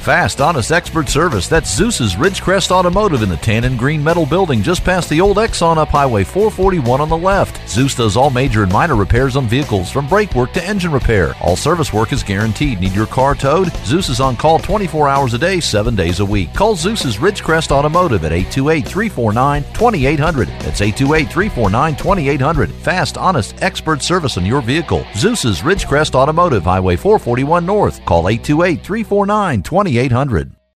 Fast, honest, expert service. That's Zeus's Ridgecrest Automotive in the tan and green metal building just past the old Exxon up Highway 441 on the left. Zeus does all major and minor repairs on vehicles, from brake work to engine repair. All service work is guaranteed. Need your car towed? Zeus is on call 24 hours a day, 7 days a week. Call Zeus's Ridgecrest Automotive at 828-349-2800. That's 828-349-2800. Fast, honest, expert service on your vehicle. Zeus's Ridgecrest Automotive, Highway 441 North. Call 828-349-2800.